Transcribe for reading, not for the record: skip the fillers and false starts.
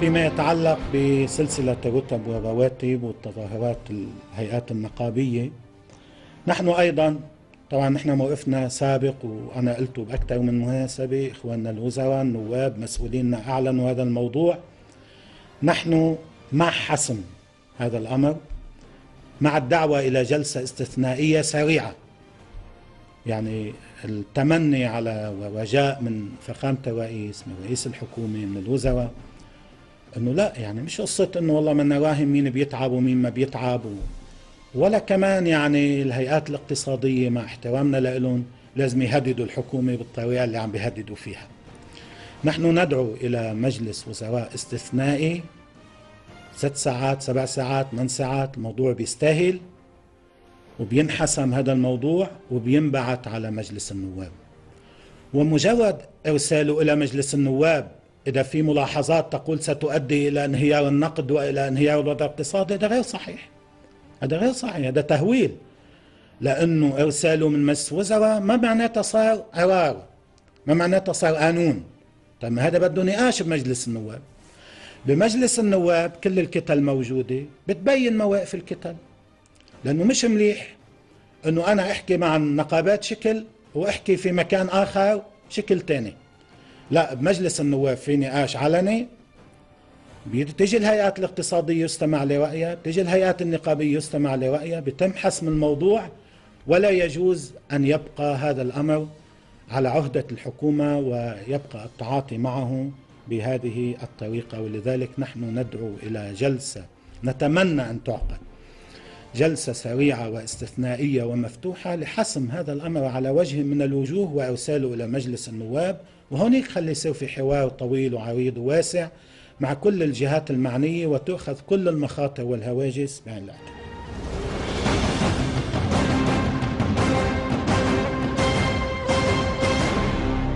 فيما يتعلق بسلسلة الرتب والرواتب والتظاهرات الهيئات النقابية، نحن أيضا طبعا نحن موقفنا سابق وأنا قلته بأكثر من مناسبة، إخواننا الوزراء النواب مسؤوليننا أعلنوا هذا الموضوع. نحن مع حسم هذا الأمر، مع الدعوة إلى جلسة استثنائية سريعة، يعني التمني على ورجاء من فخامة الرئيس، من رئيس الحكومة، من الوزراء، انه لا يعني مش قصة انه والله ما نراهم مين بيتعب ومين ما بيتعب، ولا كمان يعني الهيئات الاقتصادية مع احترامنا لهم لازم يهددوا الحكومة بالطريقة اللي عم بيهددوا فيها. نحن ندعو إلى مجلس وزراء استثنائي 6 ساعات 7 ساعات 8 ساعات، الموضوع بيستاهل، وبينحسم هذا الموضوع وبينبعث على مجلس النواب. ومجرد إرساله إلى مجلس النواب إذا في ملاحظات تقول ستؤدي إلى انهيار النقد وإلى انهيار الوضع الاقتصادي، هذا غير صحيح، هذا غير صحيح، هذا تهويل. لأنه إرساله من مجلس وزراء ما معناته صار قرار، ما معناته صار قانون. طيب هذا بده نقاش بمجلس النواب. بمجلس النواب كل الكتل موجودة بتبين مواقف الكتل، لأنه مش مليح أنه أنا أحكي مع النقابات شكل وأحكي في مكان آخر شكل تاني. لا، بمجلس النواب في نقاش علني، بتيجي الهيئات الاقتصادية يستمع لرأيها، بتيجي الهيئات النقابية يستمع لرأيها، بتم حسم الموضوع، ولا يجوز أن يبقى هذا الأمر على عهدة الحكومة ويبقى التعاطي معه بهذه الطريقة. ولذلك نحن ندعو إلى جلسة، نتمنى أن تعقد جلسة سريعة واستثنائية ومفتوحة لحسم هذا الأمر على وجه من الوجوه وإرساله إلى مجلس النواب، وهونيك خلي يصير في حوار طويل وعريض وواسع مع كل الجهات المعنية، وتأخذ كل المخاطر والهواجس بعين الاعتبار.